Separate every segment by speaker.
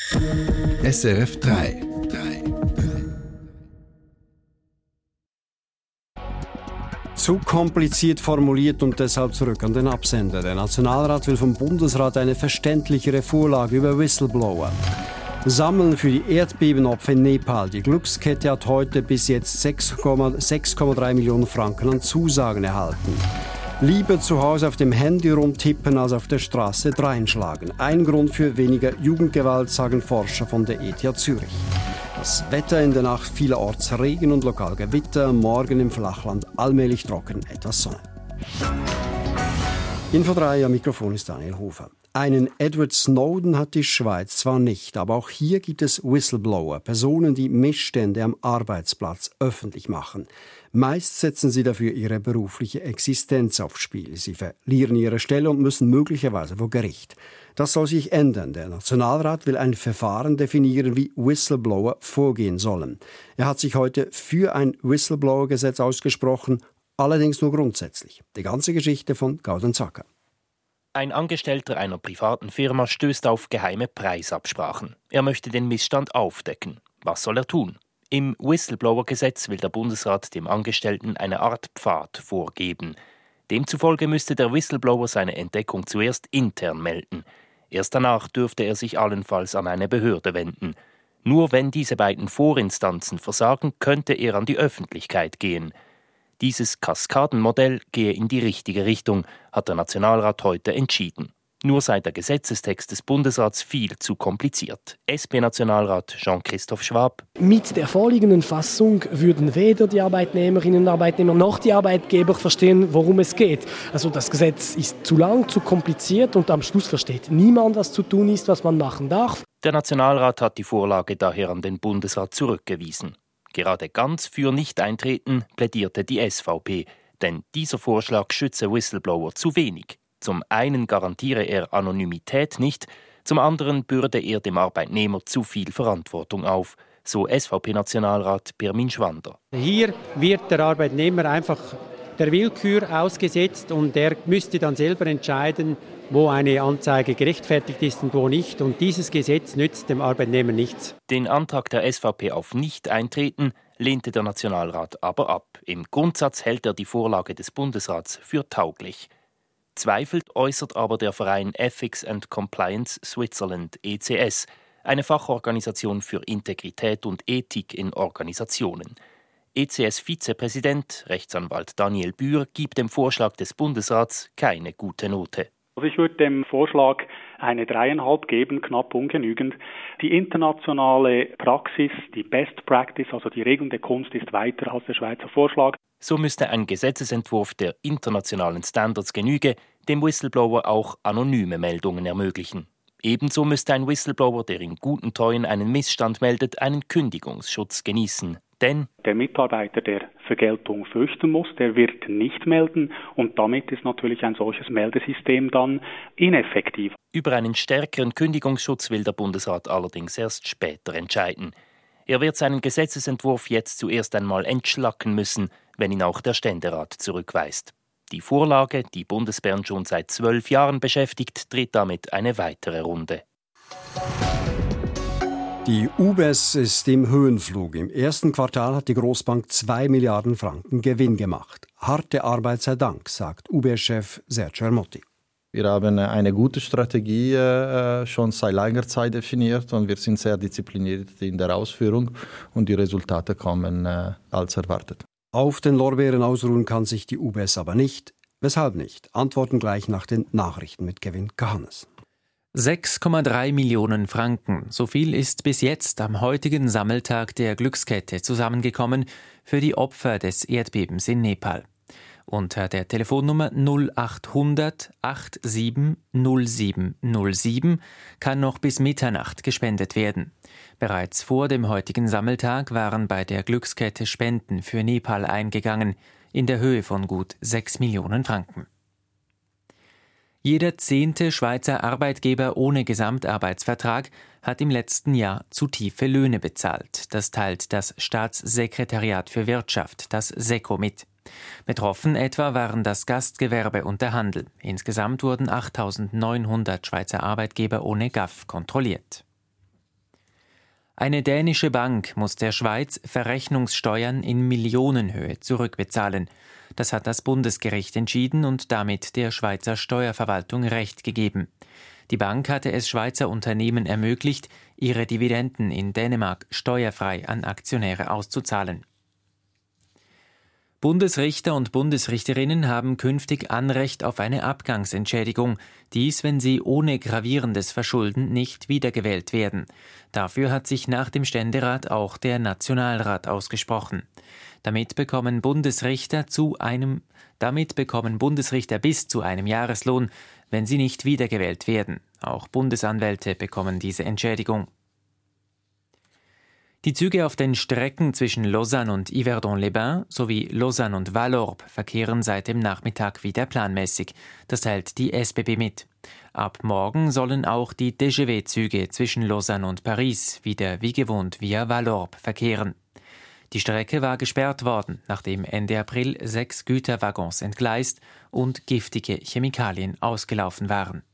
Speaker 1: SRF 3.
Speaker 2: Zu kompliziert formuliert und deshalb zurück an den Absender. Der Nationalrat will vom Bundesrat eine verständlichere Vorlage über Whistleblower. Sammeln für die Erdbebenopfer in Nepal. Die Glückskette hat heute bis jetzt 6,3 Millionen Franken an Zusagen erhalten. Lieber zu Hause auf dem Handy rumtippen als auf der Straße dreinschlagen. Ein Grund für weniger Jugendgewalt, sagen Forscher von der ETH Zürich. Das Wetter in der Nacht vielerorts Regen und lokal Gewitter, morgen im Flachland allmählich trocken, etwas Sonne. Info 3, am Mikrofon ist Daniel Hofer. Einen Edward Snowden hat die Schweiz zwar nicht, aber auch hier gibt es Whistleblower, Personen, die Missstände am Arbeitsplatz öffentlich machen. Meist setzen sie dafür ihre berufliche Existenz aufs Spiel. Sie verlieren ihre Stelle und müssen möglicherweise vor Gericht. Das soll sich ändern. Der Nationalrat will ein Verfahren definieren, wie Whistleblower vorgehen sollen. Er hat sich heute für ein Whistleblower-Gesetz ausgesprochen, allerdings nur grundsätzlich. Die ganze Geschichte von Gaudenz Acker.
Speaker 3: Ein Angestellter einer privaten Firma stößt auf geheime Preisabsprachen. Er möchte den Missstand aufdecken. Was soll er tun? Im Whistleblower-Gesetz will der Bundesrat dem Angestellten eine Art Pfad vorgeben. Demzufolge müsste der Whistleblower seine Entdeckung zuerst intern melden. Erst danach dürfte er sich allenfalls an eine Behörde wenden. Nur wenn diese beiden Vorinstanzen versagen, könnte er an die Öffentlichkeit gehen. Dieses Kaskadenmodell gehe in die richtige Richtung, hat der Nationalrat heute entschieden. Nur sei der Gesetzestext des Bundesrats viel zu kompliziert. SP-Nationalrat Jean-Christoph Schwab.
Speaker 4: Mit der vorliegenden Fassung würden weder die Arbeitnehmerinnen und Arbeitnehmer noch die Arbeitgeber verstehen, worum es geht. Also das Gesetz ist zu lang, zu kompliziert und am Schluss versteht niemand, was zu tun ist, was man machen darf.
Speaker 3: Der Nationalrat hat die Vorlage daher an den Bundesrat zurückgewiesen. Gerade ganz für Nicht-Eintreten plädierte die SVP, denn dieser Vorschlag schütze Whistleblower zu wenig. Zum einen garantiere er Anonymität nicht, zum anderen bürde er dem Arbeitnehmer zu viel Verantwortung auf, so SVP-Nationalrat Pirmin Schwander.
Speaker 5: Hier wird der Arbeitnehmer einfach der Willkür ausgesetzt und er müsste dann selber entscheiden, wo eine Anzeige gerechtfertigt ist und wo nicht. Und dieses Gesetz nützt dem Arbeitnehmer nichts.
Speaker 3: Den Antrag der SVP auf Nicht-Eintreten lehnte der Nationalrat aber ab. Im Grundsatz hält er die Vorlage des Bundesrats für tauglich. Zweifel äußert aber der Verein Ethics and Compliance Switzerland, ECS, eine Fachorganisation für Integrität und Ethik in Organisationen. ECS-Vizepräsident, Rechtsanwalt Daniel Bühr, gibt dem Vorschlag des Bundesrats keine gute Note.
Speaker 6: Also ich würde dem Vorschlag eine 3,5 geben, knapp ungenügend. Die internationale Praxis, die Best Practice, also die Regeln der Kunst, ist weiter als der Schweizer Vorschlag.
Speaker 3: So müsste ein Gesetzesentwurf der internationalen Standards genüge, dem Whistleblower auch anonyme Meldungen ermöglichen. Ebenso müsste ein Whistleblower, der in guten Treuen einen Missstand meldet, einen Kündigungsschutz genießen. Denn
Speaker 6: der Mitarbeiter, der Vergeltung fürchten muss, der wird nicht melden und damit ist natürlich ein solches Meldesystem dann ineffektiv.
Speaker 3: Über einen stärkeren Kündigungsschutz will der Bundesrat allerdings erst später entscheiden. Er wird seinen Gesetzesentwurf jetzt zuerst einmal entschlacken müssen, wenn ihn auch der Ständerat zurückweist. Die Vorlage, die Bundesbern schon seit 12 Jahren beschäftigt, dreht damit eine weitere Runde.
Speaker 2: Die UBS ist im Höhenflug. Im ersten Quartal hat die Grossbank 2 Milliarden Franken Gewinn gemacht. Harte Arbeit sei Dank, sagt UBS-Chef Sergio Ermotti.
Speaker 7: Wir haben eine gute Strategie schon seit langer Zeit definiert und wir sind sehr diszipliniert in der Ausführung und die Resultate kommen als erwartet.
Speaker 2: Auf den Lorbeeren ausruhen kann sich die UBS aber nicht. Weshalb nicht? Antworten gleich nach den Nachrichten mit Kevin Kahannes.
Speaker 8: 6,3 Millionen Franken, so viel ist bis jetzt am heutigen Sammeltag der Glückskette zusammengekommen für die Opfer des Erdbebens in Nepal. Unter der Telefonnummer 0800 87 07 07 kann noch bis Mitternacht gespendet werden. Bereits vor dem heutigen Sammeltag waren bei der Glückskette Spenden für Nepal eingegangen, in der Höhe von gut 6 Millionen Franken. Jeder 10. Schweizer Arbeitgeber ohne Gesamtarbeitsvertrag hat im letzten Jahr zu tiefe Löhne bezahlt. Das teilt das Staatssekretariat für Wirtschaft, das SECO, mit. Betroffen etwa waren das Gastgewerbe und der Handel. Insgesamt wurden 8.900 Schweizer Arbeitgeber ohne GAV kontrolliert. Eine dänische Bank muss der Schweiz Verrechnungssteuern in Millionenhöhe zurückbezahlen. Das hat das Bundesgericht entschieden und damit der Schweizer Steuerverwaltung Recht gegeben. Die Bank hatte es Schweizer Unternehmen ermöglicht, ihre Dividenden in Dänemark steuerfrei an Aktionäre auszuzahlen. Bundesrichter und Bundesrichterinnen haben künftig Anrecht auf eine Abgangsentschädigung, dies, wenn sie ohne gravierendes Verschulden nicht wiedergewählt werden. Dafür hat sich nach dem Ständerat auch der Nationalrat ausgesprochen. Damit bekommen Bundesrichter bis zu einem Jahreslohn, wenn sie nicht wiedergewählt werden. Auch Bundesanwälte bekommen diese Entschädigung. Die Züge auf den Strecken zwischen Lausanne und Yverdon-les-Bains sowie Lausanne und Vallorbe verkehren seit dem Nachmittag wieder planmäßig. Das teilt die SBB mit. Ab morgen sollen auch die TGV-Züge zwischen Lausanne und Paris wieder wie gewohnt via Vallorbe verkehren. Die Strecke war gesperrt worden, nachdem Ende April 6 Güterwaggons entgleist und giftige Chemikalien ausgelaufen waren.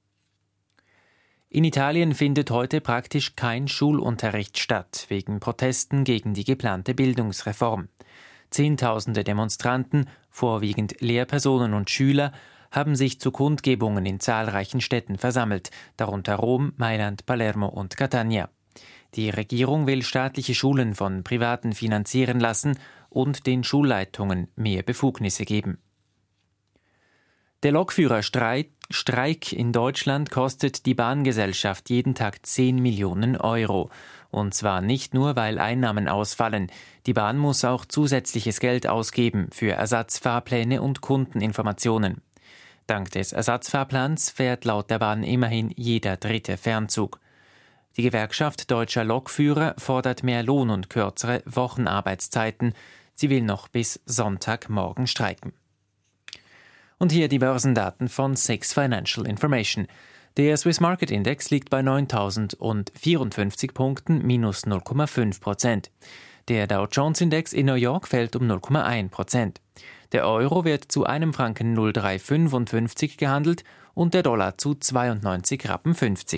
Speaker 8: In Italien findet heute praktisch kein Schulunterricht statt, wegen Protesten gegen die geplante Bildungsreform. Zehntausende Demonstranten, vorwiegend Lehrpersonen und Schüler, haben sich zu Kundgebungen in zahlreichen Städten versammelt, darunter Rom, Mailand, Palermo und Catania. Die Regierung will staatliche Schulen von Privaten finanzieren lassen und den Schulleitungen mehr Befugnisse geben. Der Lokführerstreik in Deutschland kostet die Bahngesellschaft jeden Tag 10 Millionen Euro. Und zwar nicht nur, weil Einnahmen ausfallen. Die Bahn muss auch zusätzliches Geld ausgeben für Ersatzfahrpläne und Kundeninformationen. Dank des Ersatzfahrplans fährt laut der Bahn immerhin jeder dritte Fernzug. Die Gewerkschaft deutscher Lokführer fordert mehr Lohn und kürzere Wochenarbeitszeiten. Sie will noch bis Sonntagmorgen streiken. Und hier die Börsendaten von SIX Financial Information. Der Swiss Market Index liegt bei 9.054 Punkten, minus 0,5%. Der Dow Jones Index in New York fällt um 0,1%. Der Euro wird zu einem Franken 0,355 gehandelt und der Dollar zu 92,50 Rappen.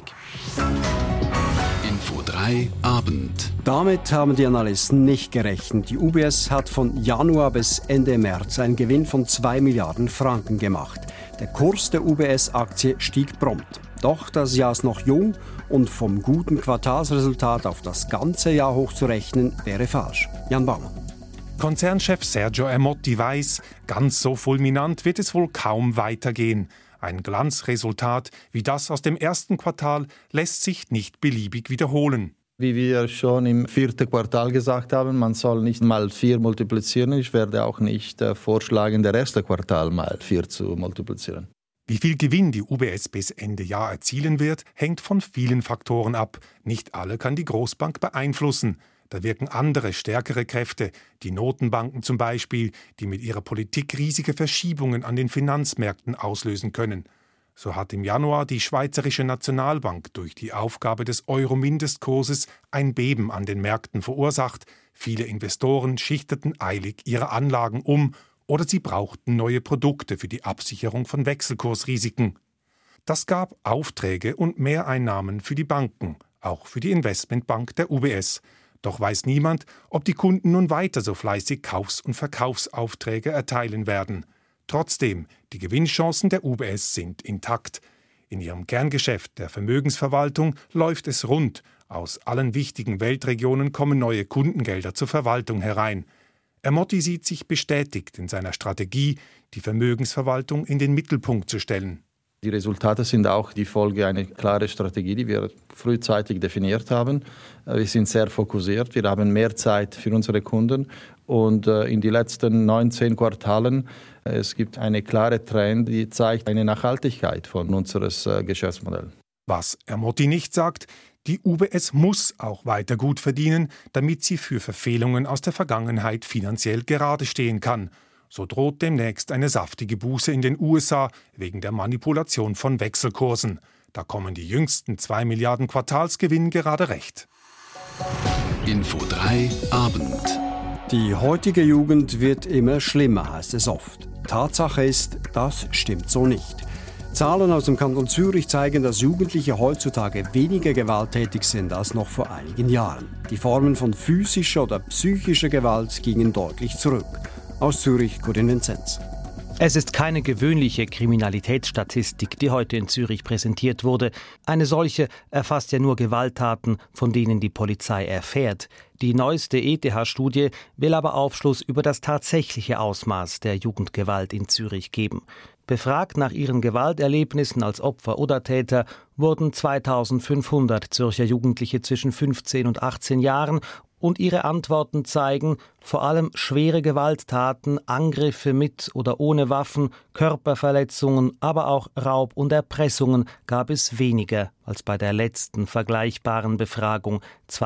Speaker 1: Info 3 Abend.
Speaker 2: Damit haben die Analysten nicht gerechnet. Die UBS hat von Januar bis Ende März einen Gewinn von 2 Milliarden Franken gemacht. Der Kurs der UBS-Aktie stieg prompt. Doch das Jahr ist noch jung und vom guten Quartalsresultat auf das ganze Jahr hochzurechnen, wäre falsch. Jan Baumann.
Speaker 9: Konzernchef Sergio Ermotti weiß, ganz so fulminant wird es wohl kaum weitergehen. Ein Glanzresultat wie das aus dem ersten Quartal lässt sich nicht beliebig wiederholen.
Speaker 7: Wie wir schon im 4. Quartal gesagt haben, man soll nicht mal 4 multiplizieren. Ich werde auch nicht vorschlagen, das erste Quartal mal 4 zu multiplizieren.
Speaker 9: Wie viel Gewinn die UBS bis Ende Jahr erzielen wird, hängt von vielen Faktoren ab. Nicht alle kann die Großbank beeinflussen. Da wirken andere, stärkere Kräfte, die Notenbanken zum Beispiel, die mit ihrer Politik riesige Verschiebungen an den Finanzmärkten auslösen können. So hat im Januar die Schweizerische Nationalbank durch die Aufgabe des Euro-Mindestkurses ein Beben an den Märkten verursacht. Viele Investoren schichteten eilig ihre Anlagen um oder sie brauchten neue Produkte für die Absicherung von Wechselkursrisiken. Das gab Aufträge und Mehreinnahmen für die Banken, auch für die Investmentbank der UBS. Doch weiß niemand, ob die Kunden nun weiter so fleißig Kaufs- und Verkaufsaufträge erteilen werden. Trotzdem, die Gewinnchancen der UBS sind intakt. In ihrem Kerngeschäft der Vermögensverwaltung läuft es rund. Aus allen wichtigen Weltregionen kommen neue Kundengelder zur Verwaltung herein. Ermotti sieht sich bestätigt in seiner Strategie, die Vermögensverwaltung in den Mittelpunkt zu stellen.
Speaker 7: Die Resultate sind auch die Folge einer klaren Strategie, die wir frühzeitig definiert haben. Wir sind sehr fokussiert, wir haben mehr Zeit für unsere Kunden und in den letzten 19 Quartalen es gibt eine klare Trend, die zeigt eine Nachhaltigkeit von unserem Geschäftsmodell.
Speaker 9: Was Ermotti nicht sagt, die UBS muss auch weiter gut verdienen, damit sie für Verfehlungen aus der Vergangenheit finanziell gerade stehen kann. So droht demnächst eine saftige Buße in den USA wegen der Manipulation von Wechselkursen. Da kommen die jüngsten 2 Milliarden Quartalsgewinn gerade recht.
Speaker 1: Info 3 Abend.
Speaker 2: Die heutige Jugend wird immer schlimmer, heißt es oft. Tatsache ist, das stimmt so nicht. Zahlen aus dem Kanton Zürich zeigen, dass Jugendliche heutzutage weniger gewalttätig sind als noch vor einigen Jahren. Die Formen von physischer oder psychischer Gewalt gingen deutlich zurück. Aus Zürich, Corinne Vinzenz.
Speaker 10: Es ist keine gewöhnliche Kriminalitätsstatistik, die heute in Zürich präsentiert wurde. Eine solche erfasst ja nur Gewalttaten, von denen die Polizei erfährt. Die neueste ETH-Studie will aber Aufschluss über das tatsächliche Ausmaß der Jugendgewalt in Zürich geben. Befragt nach ihren Gewalterlebnissen als Opfer oder Täter wurden 2500 Zürcher Jugendliche zwischen 15 und 18 Jahren und ihre Antworten zeigen vor allem schwere Gewalttaten, Angriffe mit oder ohne Waffen, Körperverletzungen, aber auch Raub und Erpressungen gab es weniger als bei der letzten vergleichbaren Befragung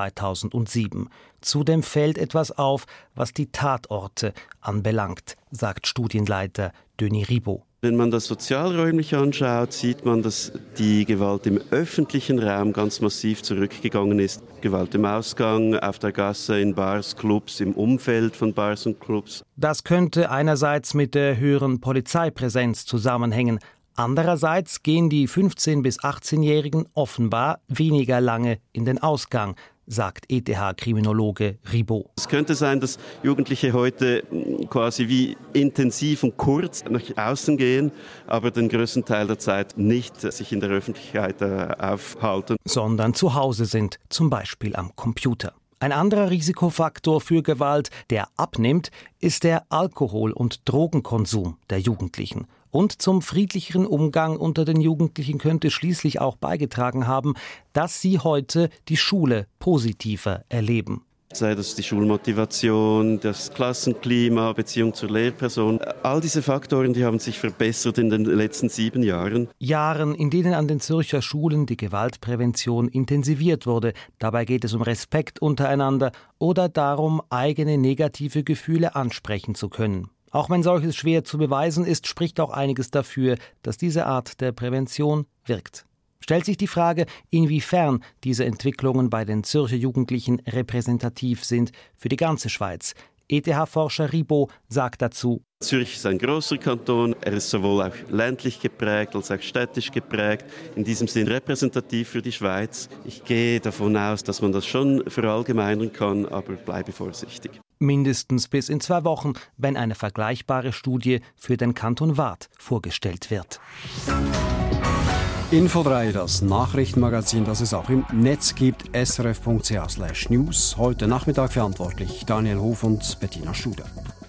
Speaker 10: 2007. Zudem fällt etwas auf, was die Tatorte anbelangt, sagt Studienleiter Denis Ribot.
Speaker 11: Wenn man das sozialräumlich anschaut, sieht man, dass die Gewalt im öffentlichen Raum ganz massiv zurückgegangen ist. Gewalt im Ausgang, auf der Gasse, in Bars, Clubs, im Umfeld von Bars und Clubs.
Speaker 10: Das könnte einerseits mit der höheren Polizeipräsenz zusammenhängen. Andererseits gehen die 15- bis 18-Jährigen offenbar weniger lange in den Ausgang, sagt ETH-Kriminologe Ribot.
Speaker 11: Es könnte sein, dass Jugendliche heute quasi wie intensiv und kurz nach außen gehen, aber den größten Teil der Zeit nicht sich in der Öffentlichkeit aufhalten.
Speaker 10: Sondern zu Hause sind, zum Beispiel am Computer. Ein anderer Risikofaktor für Gewalt, der abnimmt, ist der Alkohol- und Drogenkonsum der Jugendlichen. Und zum friedlicheren Umgang unter den Jugendlichen könnte schließlich auch beigetragen haben, dass sie heute die Schule positiver erleben.
Speaker 11: Sei das die Schulmotivation, das Klassenklima, Beziehung zur Lehrperson. All diese Faktoren, die haben sich verbessert in den letzten 7 Jahren.
Speaker 10: Jahren, in denen an den Zürcher Schulen die Gewaltprävention intensiviert wurde. Dabei geht es um Respekt untereinander oder darum, eigene negative Gefühle ansprechen zu können. Auch wenn solches schwer zu beweisen ist, spricht auch einiges dafür, dass diese Art der Prävention wirkt. Stellt sich die Frage, inwiefern diese Entwicklungen bei den Zürcher Jugendlichen repräsentativ sind für die ganze Schweiz. ETH-Forscher Ribot sagt dazu:
Speaker 11: Zürich ist ein großer Kanton, er ist sowohl auch ländlich geprägt als auch städtisch geprägt, in diesem Sinn repräsentativ für die Schweiz. Ich gehe davon aus, dass man das schon verallgemeinern kann, aber bleibe vorsichtig.
Speaker 10: Mindestens bis in 2 Wochen, wenn eine vergleichbare Studie für den Kanton Waadt vorgestellt wird.
Speaker 2: Info 3, das Nachrichtenmagazin, das es auch im Netz gibt, srf.ch/news. Heute Nachmittag verantwortlich Daniel Hof und Bettina Studer.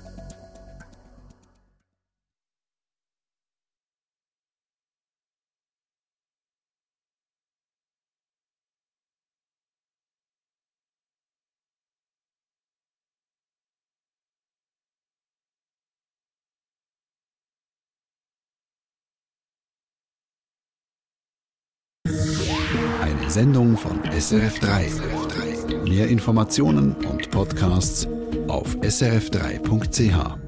Speaker 1: Eine Sendung von SRF3. Mehr Informationen und Podcasts auf srf3.ch.